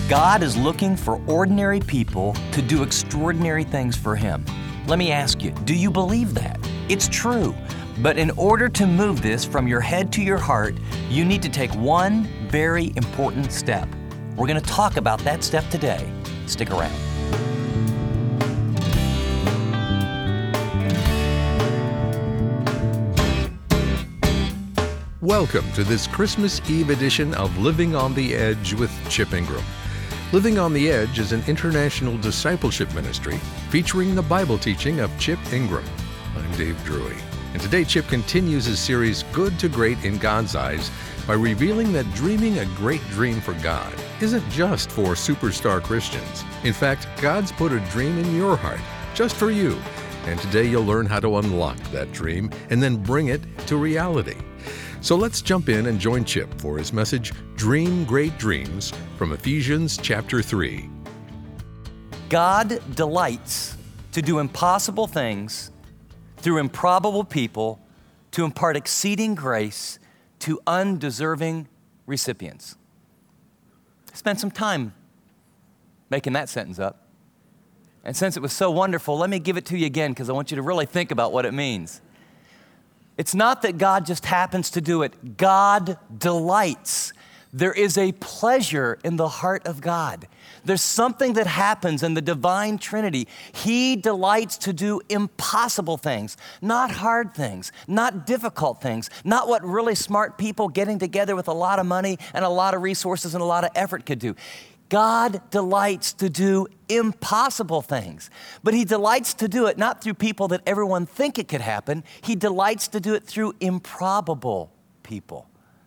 God is looking for ordinary people to do extraordinary things for Him. Let me ask you, do you believe that? It's true. But in order to move this from your head to your heart, you need to take one very important step. We're going to talk about that step today. Stick around. Welcome to this Christmas Eve edition of Living on the Edge with Chip Ingram. Living on the Edge is an international discipleship ministry featuring the Bible teaching of Chip Ingram. I'm Dave Drury, and today Chip continues his series Good to Great in God's Eyes by revealing that dreaming a great dream for God isn't just for superstar Christians. In fact, God's put a dream in your heart, just for you. And today you'll learn how to unlock that dream and then bring it to reality. So let's jump in and join Chip for his message, Dream Great Dreams, from Ephesians chapter 3. God delights to do impossible things through improbable people to impart exceeding grace to undeserving recipients. Spend some time making that sentence up. And since it was so wonderful, let me give it to you again because I want you to really think about what it means. It's not that God just happens to do it. God delights. There is a pleasure in the heart of God. There's something that happens in the divine Trinity. He delights to do impossible things, not hard things, not difficult things, not what really smart people getting together with a lot of money and a lot of resources and a lot of effort could do. God delights to do impossible things, but He delights to do it not through people that everyone think it could happen. He delights to do it through improbable people.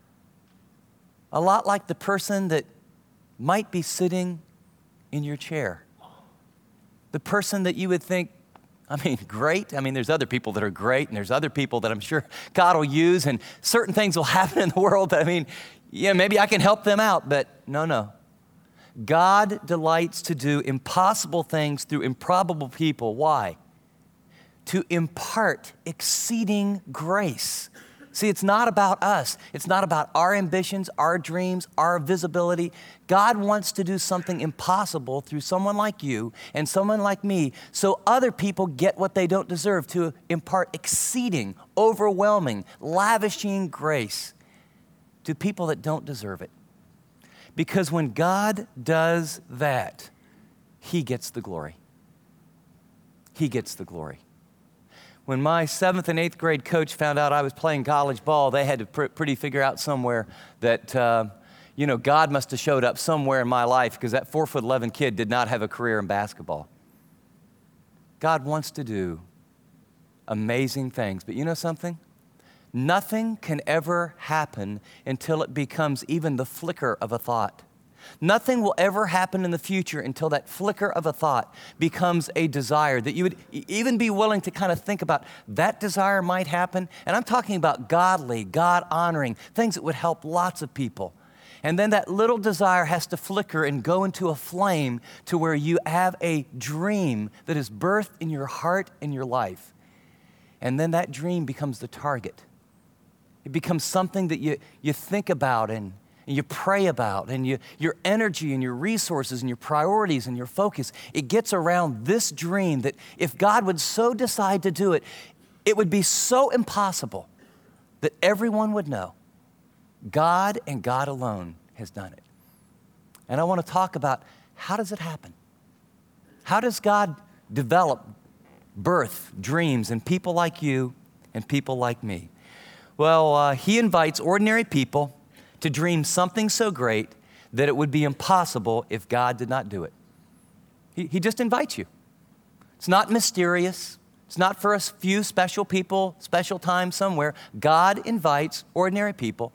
A lot like the person that might be sitting in your chair. The person that you would think, great. There's other people that are great, and there's other people that I'm sure God will use, and certain things will happen in the world that, maybe I can help them out, but no. God delights to do impossible things through improbable people. Why? To impart exceeding grace. See, it's not about us. It's not about our ambitions, our dreams, our visibility. God wants to do something impossible through someone like you and someone like me so other people get what they don't deserve, to impart exceeding, overwhelming, lavishing grace to people that don't deserve it. Because when God does that, He gets the glory. He gets the glory. When my 7th and 8th grade coach found out I was playing college ball, they had to figure out somewhere that, God must have showed up somewhere in my life because that 4'11" kid did not have a career in basketball. God wants to do amazing things, but you know something? Nothing can ever happen until it becomes even the flicker of a thought. Nothing will ever happen in the future until that flicker of a thought becomes a desire that you would even be willing to kind of think about. That desire might happen, and I'm talking about godly, God-honoring, things that would help lots of people. And then that little desire has to flicker and go into a flame to where you have a dream that is birthed in your heart and your life. And then that dream becomes the target. It becomes something that you think about and you pray about, and your energy and your resources and your priorities and your focus, it gets around this dream that if God would so decide to do it, it would be so impossible that everyone would know God and God alone has done it. And I want to talk about, how does it happen? How does God develop, birth dreams in people like you and people like me? Well, He invites ordinary people to dream something so great that it would be impossible if God did not do it. He just invites you. It's not mysterious. It's not for a few special people, special time somewhere. God invites ordinary people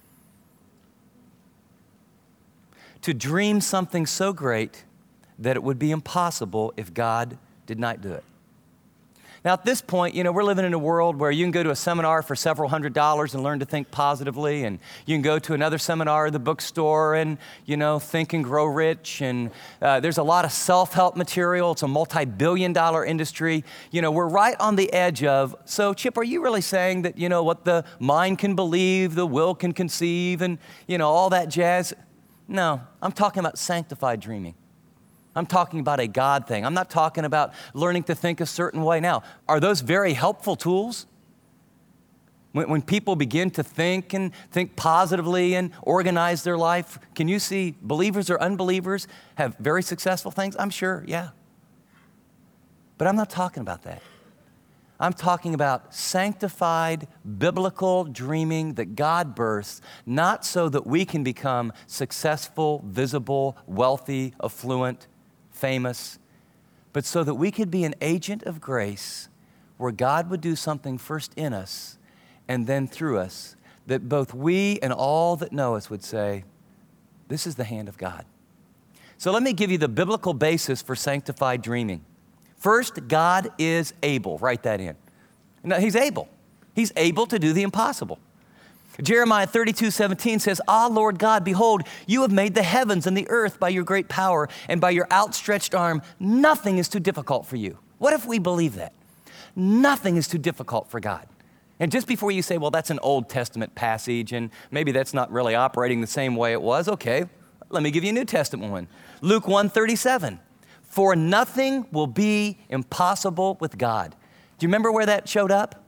to dream something so great that it would be impossible if God did not do it. Now, at this point, we're living in a world where you can go to a seminar for several $100s and learn to think positively, and you can go to another seminar at the bookstore and, Think and Grow Rich, and there's a lot of self-help material. It's a multi-billion-dollar industry. We're right on the edge of, so Chip, are you really saying that, what the mind can believe, the will can conceive, and, all that jazz? No, I'm talking about sanctified dreaming. I'm talking about a God thing. I'm not talking about learning to think a certain way. Now, are those very helpful tools? When people begin to think and think positively and organize their life, can you see believers or unbelievers have very successful things? I'm sure, yeah. But I'm not talking about that. I'm talking about sanctified, biblical dreaming that God births, not so that we can become successful, visible, wealthy, affluent, famous, but so that we could be an agent of grace where God would do something first in us and then through us, that both we and all that know us would say, this is the hand of God. So let me give you the biblical basis for sanctified dreaming. First, God is able. Write that in. No, He's able. He's able to do the impossible. Jeremiah 32:17 says, Ah, Lord God, behold, you have made the heavens and the earth by your great power and by your outstretched arm. Nothing is too difficult for you. What if we believe that? Nothing is too difficult for God. And just before you say, well, that's an Old Testament passage and maybe that's not really operating the same way it was, okay, let me give you a New Testament one. Luke 1:37. For nothing will be impossible with God. Do you remember where that showed up?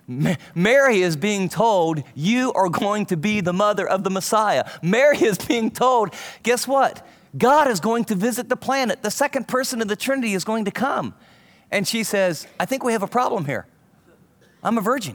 Mary is being told, you are going to be the mother of the Messiah. Mary is being told, guess what? God is going to visit the planet. The second person of the Trinity is going to come. And she says, I think we have a problem here. I'm a virgin.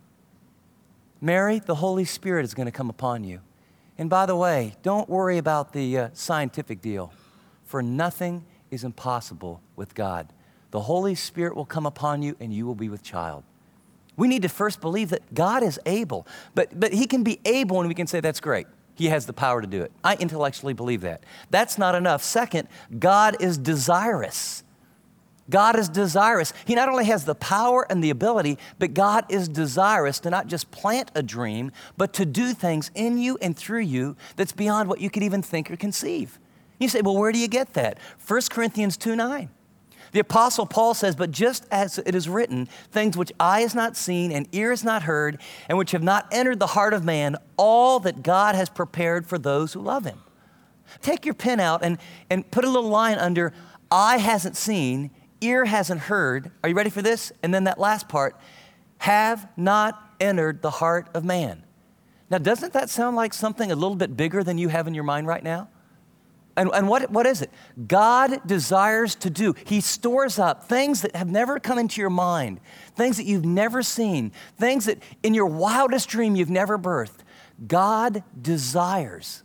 Mary, the Holy Spirit is going to come upon you. And by the way, don't worry about the scientific deal, for nothing is impossible with God. The Holy Spirit will come upon you and you will be with child. We need to first believe that God is able, but He can be able and we can say that's great. He has the power to do it. I intellectually believe that. That's not enough. Second, God is desirous. God is desirous. He not only has the power and the ability, but God is desirous to not just plant a dream, but to do things in you and through you that's beyond what you could even think or conceive. You say, well, where do you get that? 1 Corinthians 2:9. The Apostle Paul says, but just as it is written, things which eye has not seen and ear has not heard, and which have not entered the heart of man, all that God has prepared for those who love Him. Take your pen out and put a little line under, eye hasn't seen, ear hasn't heard. Are you ready for this? And then that last part, have not entered the heart of man. Now, doesn't that sound like something a little bit bigger than you have in your mind right now? And what is it? God desires to do. He stores up things that have never come into your mind, things that you've never seen, things that in your wildest dream you've never birthed. God desires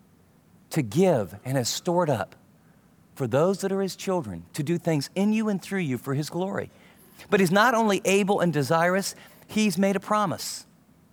to give and has stored up for those that are His children to do things in you and through you for His glory. But He's not only able and desirous, He's made a promise.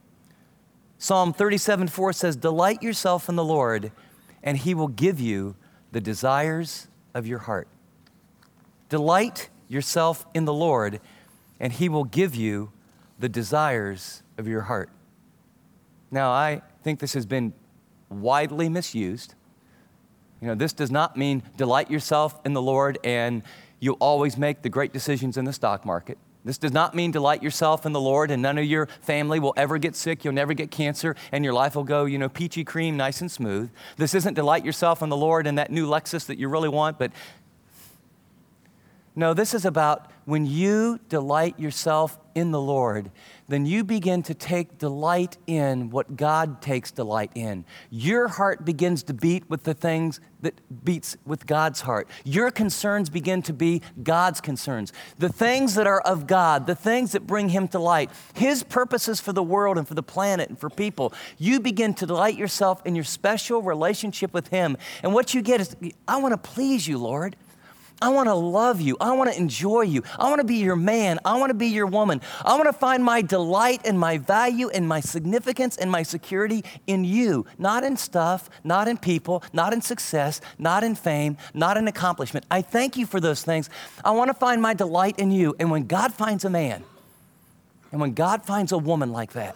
Psalm 37:4 says, delight yourself in the Lord, and He will give you the desires of your heart. Delight yourself in the Lord, and He will give you the desires of your heart. Now, I think this has been widely misused. You know, this does not mean delight yourself in the Lord and you'll always make the great decisions in the stock market. This does not mean delight yourself in the Lord and none of your family will ever get sick, you'll never get cancer, and your life will go, peachy cream, nice and smooth. This isn't delight yourself in the Lord and that new Lexus that you really want, but no, this is about when you delight yourself in the Lord, then you begin to take delight in what God takes delight in. Your heart begins to beat with the things that beats with God's heart. Your concerns begin to be God's concerns. The things that are of God, the things that bring Him to light, His purposes for the world and for the planet and for people, you begin to delight yourself in your special relationship with Him. And what you get is, I want to please you, Lord. I want to love you. I want to enjoy you. I want to be your man. I want to be your woman. I want to find my delight and my value and my significance and my security in you, not in stuff, not in people, not in success, not in fame, not in accomplishment. I thank you for those things. I want to find my delight in you. And when God finds a man, and when God finds a woman like that,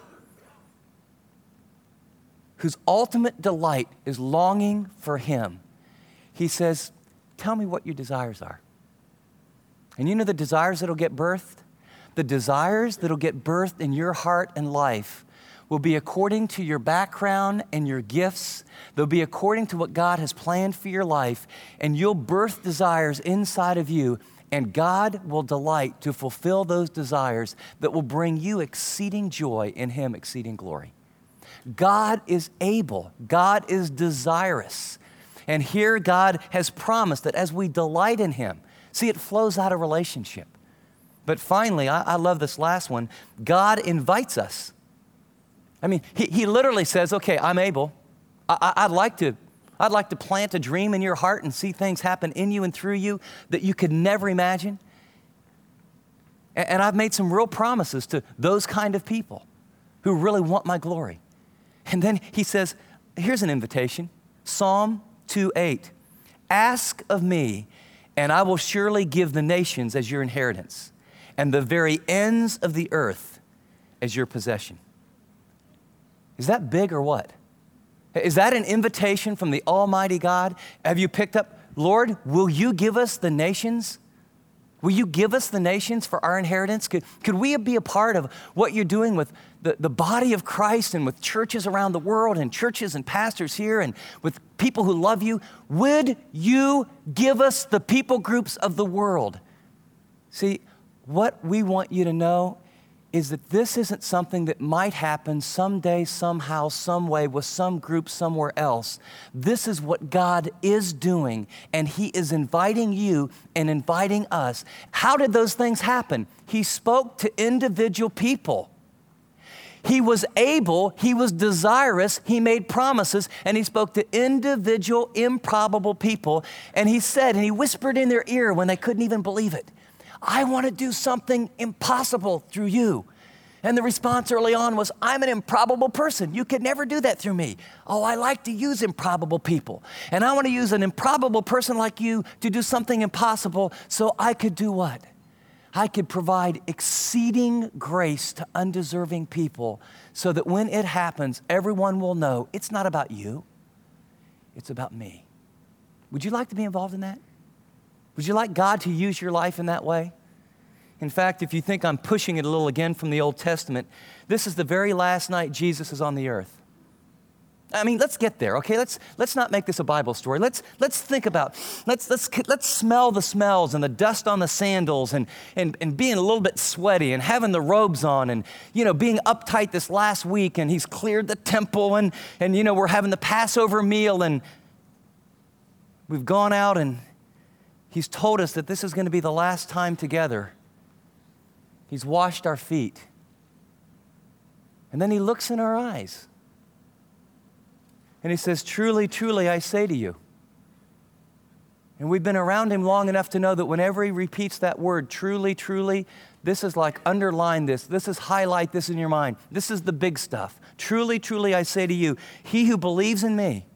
whose ultimate delight is longing for Him, He says, tell me what your desires are. And you know the desires that'll get birthed? The desires that'll get birthed in your heart and life will be according to your background and your gifts. They'll be according to what God has planned for your life, and you'll birth desires inside of you, and God will delight to fulfill those desires that will bring you exceeding joy, in Him exceeding glory. God is able. God is desirous. And here God has promised that as we delight in Him, see, it flows out of relationship. But finally, I love this last one. God invites us. I mean, he literally says, okay, I'm able. I'd like to plant a dream in your heart and see things happen in you and through you that you could never imagine. And I've made some real promises to those kind of people who really want my glory. And then he says, here's an invitation, Psalm 2:8. Ask of me, and I will surely give the nations as your inheritance, and the very ends of the earth as your possession. Is that big or what? Is that an invitation from the Almighty God? Have you picked up, Lord, will you give us the nations? Will you give us the nations for our inheritance? Could we be a part of what you're doing with the body of Christ and with churches around the world and churches and pastors here and with people who love you? Would you give us the people groups of the world? See, what we want you to know is that this isn't something that might happen someday, somehow, some way with some group somewhere else. This is what God is doing, and He is inviting you and inviting us. How did those things happen? He spoke to individual people. He was able, He was desirous, He made promises, and He spoke to individual, improbable people, and He said, and He whispered in their ear when they couldn't even believe it, I want to do something impossible through you. And the response early on was, I'm an improbable person. You could never do that through me. Oh, I like to use improbable people. And I want to use an improbable person like you to do something impossible so I could do what? I could provide exceeding grace to undeserving people so that when it happens, everyone will know it's not about you, it's about me. Would you like to be involved in that? Would you like God to use your life in that way? In fact, if you think I'm pushing it a little again from the Old Testament, this is the very last night Jesus is on the earth. I mean, let's get there, okay? Let's not make this a Bible story. Let's think about, let's smell the smells and the dust on the sandals and being a little bit sweaty and having the robes on and, being uptight this last week, and He's cleared the temple and we're having the Passover meal, and we've gone out and He's told us that this is going to be the last time together. He's washed our feet. And then He looks in our eyes. And He says, truly, truly, I say to you. And we've been around Him long enough to know that whenever He repeats that word, truly, truly, this is like underline this. This is highlight this in your mind. This is the big stuff. Truly, truly, I say to you, he who believes in me.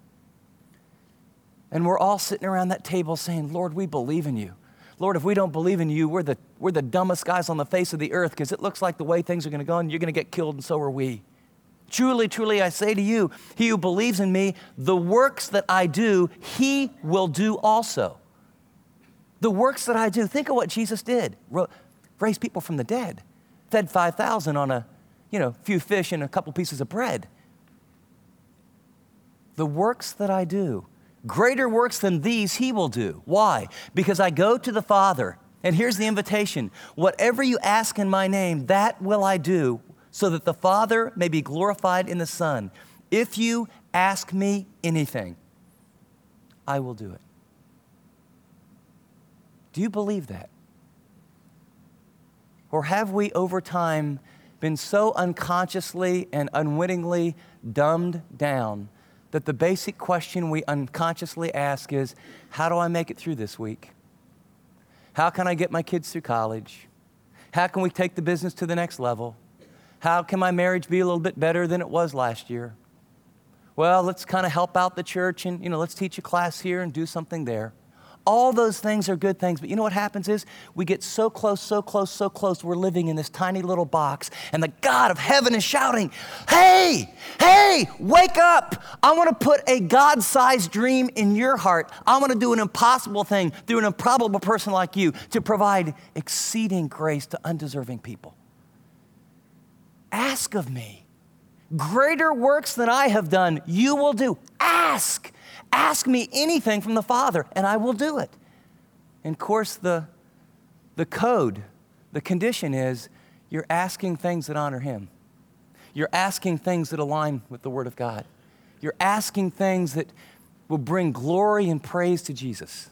And we're all sitting around that table saying, Lord, we believe in you. Lord, if we don't believe in you, we're the dumbest guys on the face of the earth because it looks like the way things are going to go and you're going to get killed and so are we. Truly, truly, I say to you, he who believes in me, the works that I do, he will do also. The works that I do. Think of what Jesus did. Raised people from the dead. Fed 5,000 on a few fish and a couple pieces of bread. The works that I do. Greater works than these he will do. Why? Because I go to the Father. And here's the invitation. Whatever you ask in my name, that will I do, so that the Father may be glorified in the Son. If you ask me anything, I will do it. Do you believe that? Or have we over time been so unconsciously and unwittingly dumbed down that the basic question we unconsciously ask is, how do I make it through this week? How can I get my kids through college? How can we take the business to the next level? How can my marriage be a little bit better than it was last year? Well, let's kind of help out the church and, let's teach a class here and do something there. All those things are good things, but you know what happens is we get so close, we're living in this tiny little box, and the God of heaven is shouting, hey, wake up. I want to put a God-sized dream in your heart. I want to do an impossible thing through an improbable person like you to provide exceeding grace to undeserving people. Ask of me. Greater works than I have done, you will do. Ask. Ask me anything from the Father, and I will do it. And of course, the code, the condition is you're asking things that honor Him. You're asking things that align with the Word of God. You're asking things that will bring glory and praise to Jesus.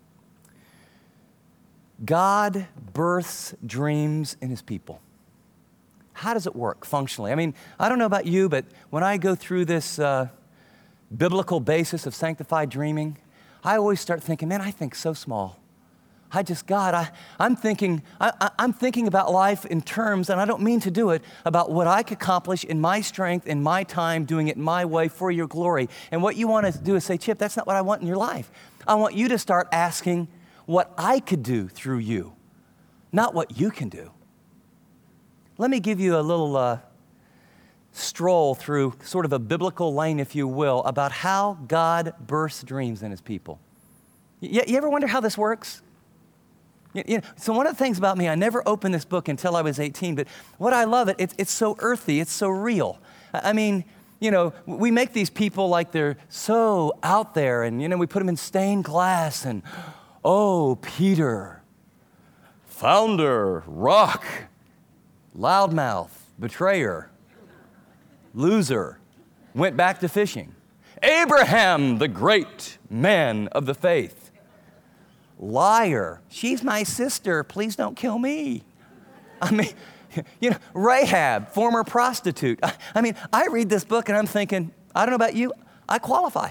God births dreams in His people. How does it work functionally? I mean, I don't know about you, but when I go through this biblical basis of sanctified dreaming, I always start thinking, man, I think so small. I'm thinking about life in terms, and I don't mean to do it, about what I could accomplish in my strength, in my time, doing it my way for your glory. And what you want to do is say, Chip, that's not what I want in your life. I want you to start asking what I could do through you, not what you can do. Let me give you a little stroll through sort of a biblical lane, if you will, about how God births dreams in His people. You ever wonder how this works? So one of the things about me, I never opened this book until I was 18, but what I love it's so earthy, it's so real. I mean, we make these people like they're so out there, and, we put them in stained glass, and, oh, Peter, founder, rock, loudmouth, betrayer, loser, went back to fishing. Abraham, the great man of the faith. Liar, she's my sister, please don't kill me. I mean, Rahab, former prostitute. I mean, I read this book and I'm thinking, I don't know about you, I qualify.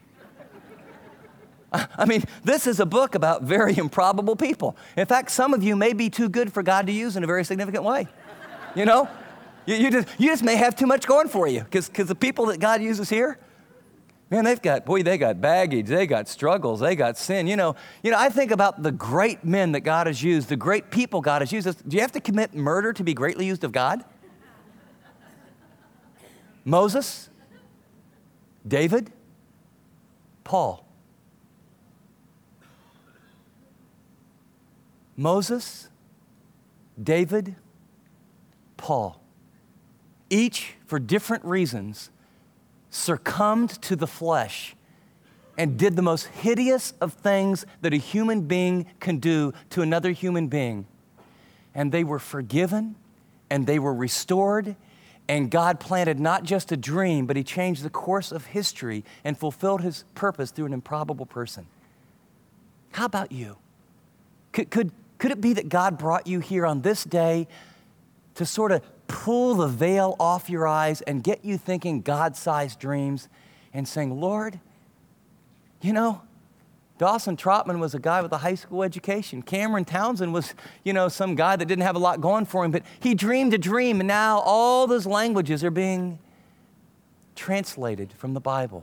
I mean, this is a book about very improbable people. In fact, some of you may be too good for God to use in a very significant way. You just may have too much going for you, because the people that God uses here, man, they got baggage, they got struggles, they got sin. I think about the great men that God has used, the great people God has used. Do you have to commit murder to be greatly used of God? Moses, David, Paul. Moses, David, Paul. Each, for different reasons, succumbed to the flesh and did the most hideous of things that a human being can do to another human being. And they were forgiven, and they were restored, and God planted not just a dream, but He changed the course of history and fulfilled His purpose through an improbable person. How about you? Could it be that God brought you here on this day to sort of pull the veil off your eyes and get you thinking God-sized dreams and saying, Lord, Dawson Trotman was a guy with a high school education. Cameron Townsend was, some guy that didn't have a lot going for him, but he dreamed a dream, and now all those languages are being translated from the Bible.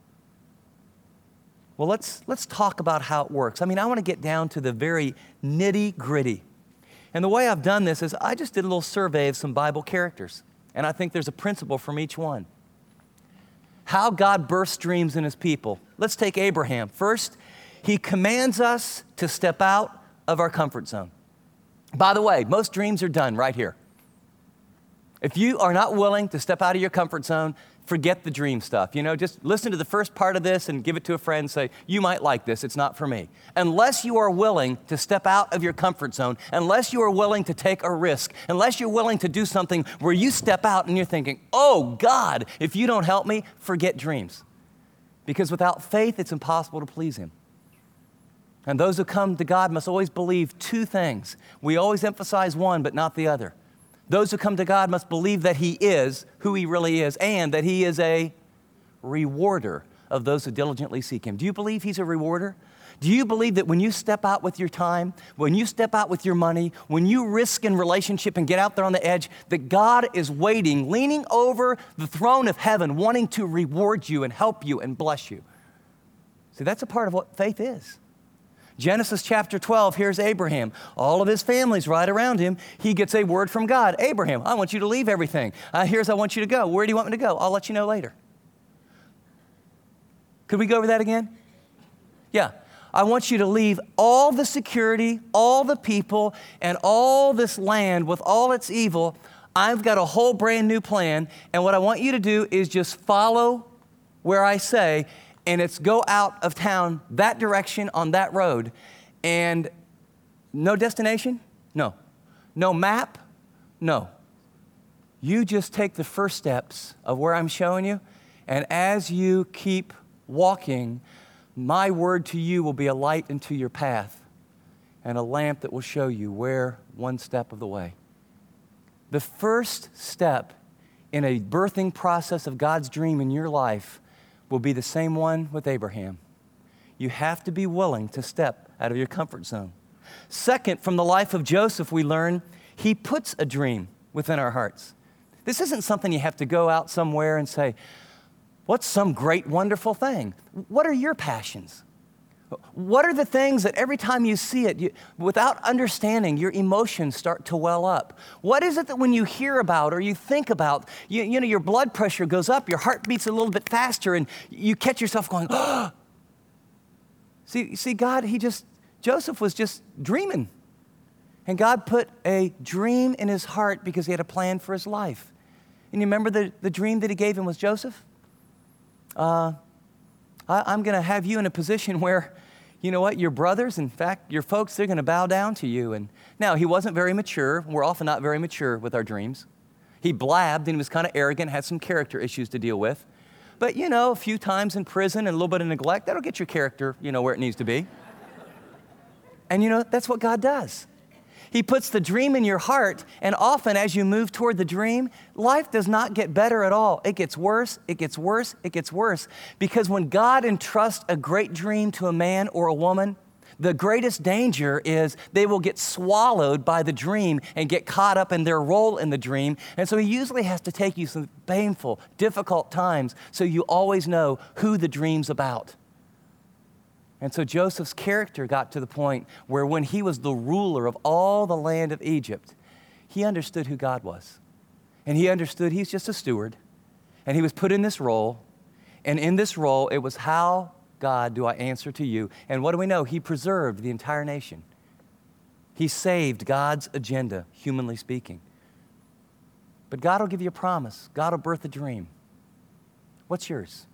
Well, let's talk about how it works. I want to get down to the very nitty-gritty. And the way I've done this is I just did a little survey of some Bible characters, and I think there's a principle from each one. How God births dreams in His people. Let's take Abraham. First, he commands us to step out of our comfort zone. By the way, most dreams are done right here. If you are not willing to step out of your comfort zone, forget the dream stuff. Just listen to the first part of this and give it to a friend and say, you might like this, it's not for me. Unless you are willing to step out of your comfort zone, unless you are willing to take a risk, unless you're willing to do something where you step out and you're thinking, oh God, if you don't help me, forget dreams. Because without faith, it's impossible to please Him. And those who come to God must always believe two things. We always emphasize one, but not the other. Those who come to God must believe that He is who He really is, and that He is a rewarder of those who diligently seek Him. Do you believe He's a rewarder? Do you believe that when you step out with your time, when you step out with your money, when you risk in relationship and get out there on the edge, that God is waiting, leaning over the throne of heaven, wanting to reward you and help you and bless you? See, that's a part of what faith is. Genesis chapter 12, here's Abraham. All of his family's right around him. He gets a word from God. Abraham, I want you to leave everything. I want you to go. Where do you want me to go? I'll let you know later. Could we go over that again? Yeah. I want you to leave all the security, all the people, and all this land with all its evil. I've got a whole brand new plan, and what I want you to do is just follow where I say, and it's go out of town that direction on that road. And no destination? No. No map? No. You just take the first steps of where I'm showing you, and as you keep walking, my word to you will be a light into your path and a lamp that will show you where one step of the way. The first step in a birthing process of God's dream in your life will be the same one with Abraham. You have to be willing to step out of your comfort zone. Second, from the life of Joseph, we learn he puts a dream within our hearts. This isn't something you have to go out somewhere and say, what's some great, wonderful thing? What are your passions? What are the things that every time you see it, without understanding, your emotions start to well up? What is it that when you hear about or you think about, you know, your blood pressure goes up, your heart beats a little bit faster, and you catch yourself going, oh. See, God, Joseph was just dreaming. And God put a dream in his heart because he had a plan for his life. And you remember the dream that he gave him was Joseph? I'm going to have you in a position where, you know what, your brothers, in fact, your folks, they're going to bow down to you. And now, he wasn't very mature. We're often not very mature with our dreams. He blabbed and he was kind of arrogant, had some character issues to deal with. But, you know, a few times in prison and a little bit of neglect, that'll get your character, you know, where it needs to be. And, you know, that's what God does. He puts the dream in your heart, and often as you move toward the dream, life does not get better at all. It gets worse, it gets worse, it gets worse. Because when God entrusts a great dream to a man or a woman, the greatest danger is they will get swallowed by the dream and get caught up in their role in the dream. And so he usually has to take you some painful, difficult times so you always know who the dream's about. And so Joseph's character got to the point where when he was the ruler of all the land of Egypt, he understood who God was. And he understood he's just a steward. And he was put in this role. And in this role, it was, how, God, do I answer to you? And what do we know? He preserved the entire nation. He saved God's agenda, humanly speaking. But God will give you a promise. God will birth a dream. What's yours?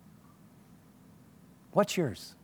What's yours?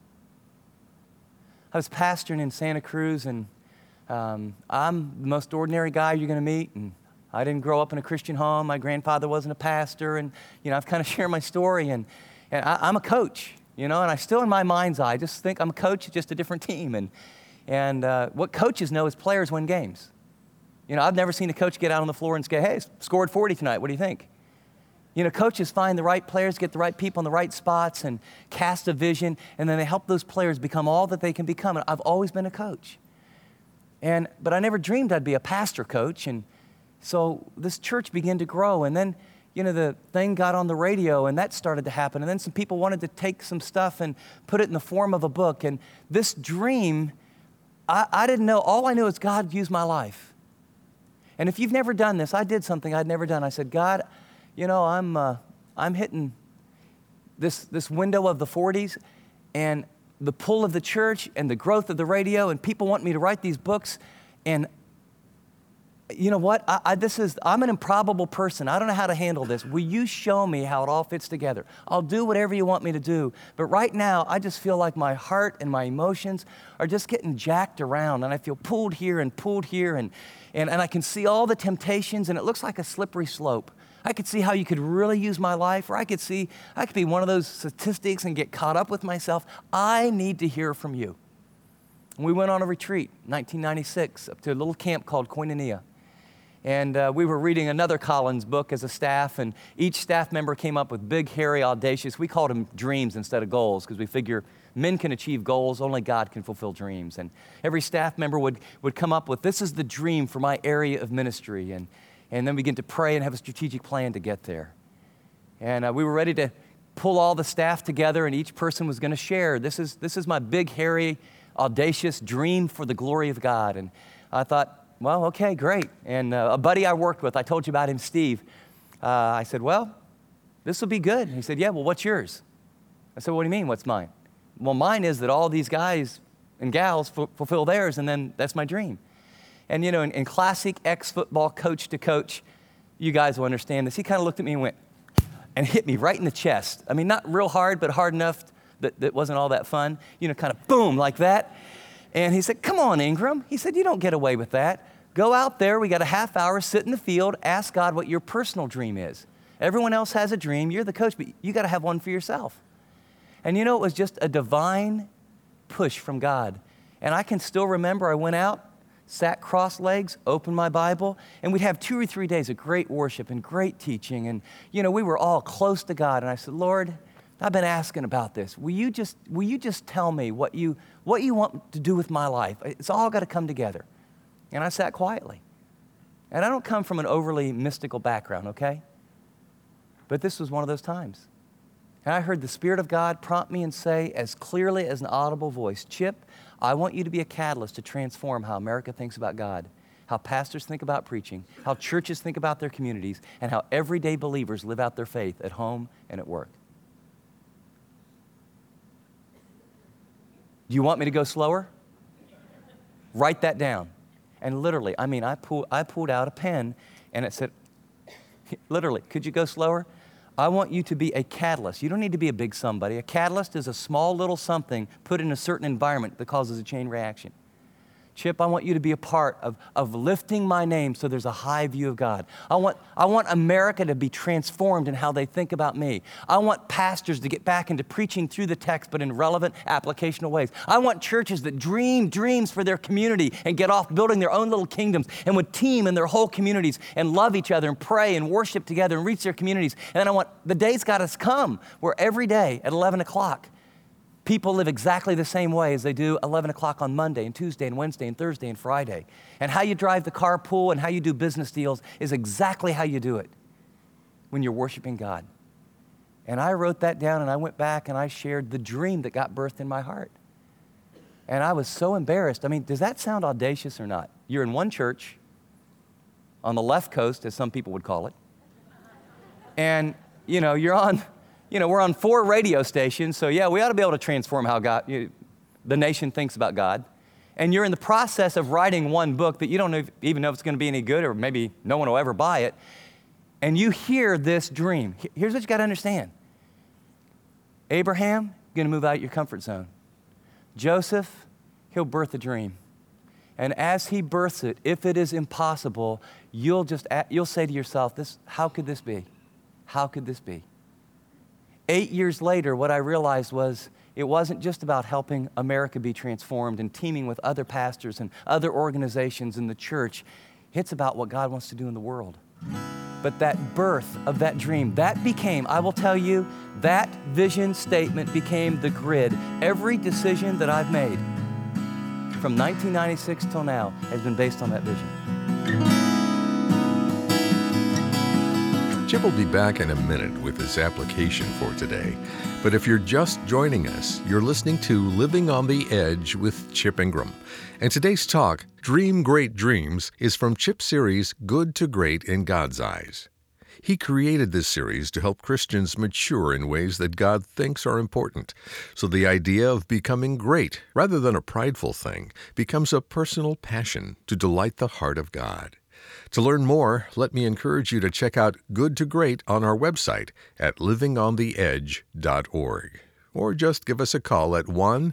I was pastoring in Santa Cruz, and I'm the most ordinary guy you're going to meet, and I didn't grow up in a Christian home. My grandfather wasn't a pastor, and, you know, I've kind of shared my story, and I'm a coach, you know, and I still, in my mind's eye, just think I'm a coach at just a different team, and what coaches know is players win games. You know, I've never seen a coach get out on the floor and say, hey, scored 40 tonight, what do you think? You know, coaches find the right players, get the right people in the right spots, and cast a vision, and then they help those players become all that they can become. And I've always been a coach. But I never dreamed I'd be a pastor coach. And so this church began to grow. And then, you know, the thing got on the radio, and that started to happen. And then some people wanted to take some stuff and put it in the form of a book. And this dream, I didn't know. All I knew is God used my life. And if you've never done this, I did something I'd never done. I said, God, you know, I'm hitting this window of the 40s, and the pull of the church and the growth of the radio, and people want me to write these books. And you know what? I'm an improbable person. I don't know how to handle this. Will you show me how it all fits together? I'll do whatever you want me to do. But right now, I just feel like my heart and my emotions are just getting jacked around, and I feel pulled here, and I can see all the temptations, and it looks like a slippery slope. I could see how you could really use my life, or I could be one of those statistics and get caught up with myself. I need to hear from you. And we went on a retreat, 1996, up to a little camp called Koinonia. And we were reading another Collins book as a staff, and each staff member came up with big, hairy, audacious, we called them dreams instead of goals, because we figure men can achieve goals, only God can fulfill dreams. And every staff member would come up with, this is the dream for my area of ministry. And then begin to pray and have a strategic plan to get there. And we were ready to pull all the staff together, and each person was going to share, this is my big, hairy, audacious dream for the glory of God. And I thought, well, okay, great. And a buddy I worked with, I told you about him, Steve. I said, well, this will be good. And he said, yeah, well, what's yours? I said, what do you mean, what's mine? Well, mine is that all these guys and gals fulfill theirs, and then that's my dream. And, you know, in classic ex-football coach to coach You guys will understand this. He kind of looked at me and went, and hit me right in the chest. I mean, not real hard, but hard enough that wasn't all that fun. Kind of boom, like that. And he said, come on, Ingram. He said, you don't get away with that. Go out there. We got a half hour, sit in the field, ask God what your personal dream is. Everyone else has a dream. You're the coach, but you got to have one for yourself. And it was just a divine push from God. And I can still remember I went out, sat cross legs, opened my Bible, and we'd have 2 or 3 days of great worship and great teaching. And, we were all close to God. And I said, Lord, I've been asking about this. Will you just tell me what you want to do with my life? It's all got to come together. And I sat quietly. And I don't come from an overly mystical background, okay? But this was one of those times. And I heard the Spirit of God prompt me and say, as clearly as an audible voice, Chip, I want you to be a catalyst to transform how America thinks about God, how pastors think about preaching, how churches think about their communities, and how everyday believers live out their faith at home and at work. Do you want me to go slower? Write that down. And literally, I pulled out a pen and it said, literally, could you go slower? I want you to be a catalyst. You don't need to be a big somebody. A catalyst is a small little something put in a certain environment that causes a chain reaction. Chip, I want you to be a part of lifting my name so there's a high view of God. I want America to be transformed in how they think about me. I want pastors to get back into preaching through the text, but in relevant, applicational ways. I want churches that dream dreams for their community and get off building their own little kingdoms and would team in their whole communities and love each other and pray and worship together and reach their communities. And then I want, the day's got to come where every day at 11 o'clock, people live exactly the same way as they do 11 o'clock on Monday and Tuesday and Wednesday and Thursday and Friday. And how you drive the carpool and how you do business deals is exactly how you do it when you're worshiping God. And I wrote that down and I went back and I shared the dream that got birthed in my heart. And I was so embarrassed. Does that sound audacious or not? You're in one church on the left coast, as some people would call it. And, you're on... we're on 4 radio stations, so yeah, we ought to be able to transform how the nation thinks about God. And you're in the process of writing one book that you don't even know if it's going to be any good, or maybe no one will ever buy it. And you hear this dream. Here's what you got to understand. Abraham, going to move out of your comfort zone. Joseph, he'll birth a dream. And as he births it, if it is impossible, you'll say to yourself, how could this be? How could this be? 8 years later, what I realized was it wasn't just about helping America be transformed and teaming with other pastors and other organizations in the church. It's about what God wants to do in the world. But that birth of that dream, that became, I will tell you, that vision statement became the grid. Every decision that I've made from 1996 till now has been based on that vision. Chip will be back in a minute with his application for today. But if you're just joining us, you're listening to Living on the Edge with Chip Ingram. And today's talk, Dream Great Dreams, is from Chip's series, Good to Great in God's Eyes. He created this series to help Christians mature in ways that God thinks are important. So the idea of becoming great, rather than a prideful thing, becomes a personal passion to delight the heart of God. To learn more, let me encourage you to check out Good to Great on our website at livingontheedge.org. Or just give us a call at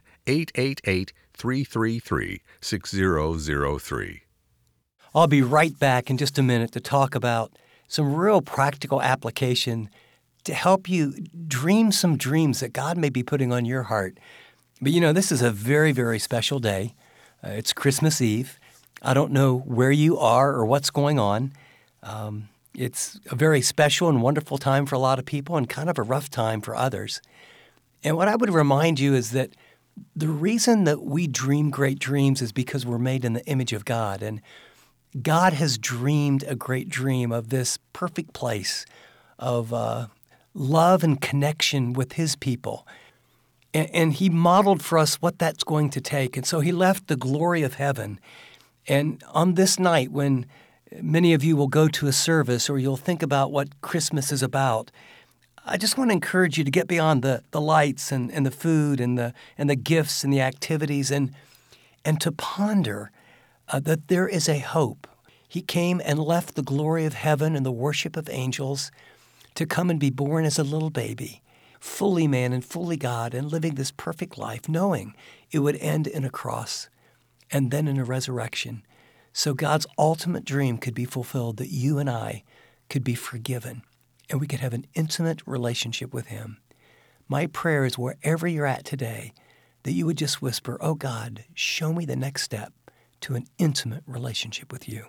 1-888-333-6003. I'll be right back in just a minute to talk about some real practical application to help you dream some dreams that God may be putting on your heart. But this is a very, very special day. It's Christmas Eve. I don't know where you are or what's going on. It's a very special and wonderful time for a lot of people and kind of a rough time for others. And what I would remind you is that the reason that we dream great dreams is because we're made in the image of God. And God has dreamed a great dream of this perfect place of love and connection with His people. And He modeled for us what that's going to take. And so He left the glory of heaven. And on this night, when many of you will go to a service or you'll think about what Christmas is about, I just want to encourage you to get beyond the lights and the food and the gifts and the activities and to ponder that there is a hope. He came and left the glory of heaven and the worship of angels to come and be born as a little baby, fully man and fully God, and living this perfect life, knowing it would end in a cross and then in a resurrection. So God's ultimate dream could be fulfilled, that you and I could be forgiven and we could have an intimate relationship with Him. My prayer is wherever you're at today, that you would just whisper, "Oh God, show me the next step to an intimate relationship with you."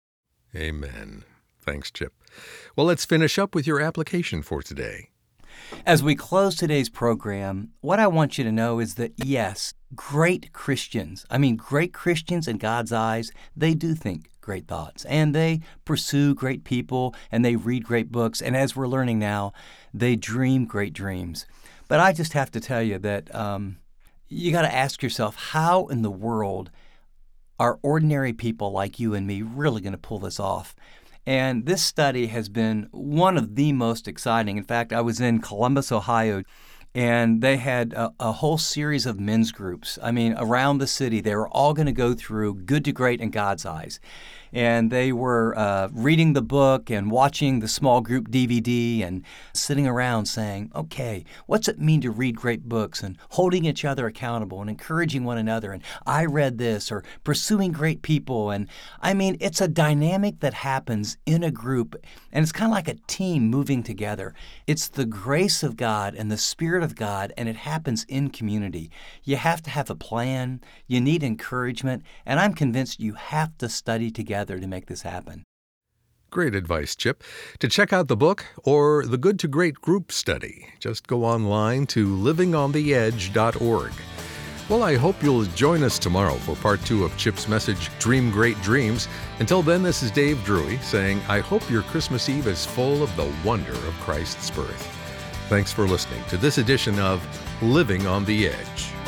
Amen. Thanks, Chip. Well, let's finish up with your application for today. As we close today's program, what I want you to know is that, yes, great Christians in God's eyes, they do think great thoughts, and they pursue great people, and they read great books, and as we're learning now, they dream great dreams. But I just have to tell you that you got to ask yourself, how in the world are ordinary people like you and me really going to pull this off? And this study has been one of the most exciting. In fact, I was in Columbus, Ohio, and they had a whole series of men's groups. Around the city, they were all going to go through Good to Great in God's Eyes. And they were reading the book and watching the small group DVD and sitting around saying, okay, what's it mean to read great books, and holding each other accountable and encouraging one another, and I read this, or pursuing great people. And it's a dynamic that happens in a group, and it's kind of like a team moving together. It's the grace of God and the Spirit of God, and it happens in community. You have to have a plan. You need encouragement, and I'm convinced you have to study together to make this happen. Great advice, Chip. To check out the book or the Good to Great group study, just go online to livingontheedge.org. Well, I hope you'll join us tomorrow for part 2 of Chip's message, Dream Great Dreams. Until then, this is Dave Drury saying, I hope your Christmas Eve is full of the wonder of Christ's birth. Thanks for listening to this edition of Living on the Edge.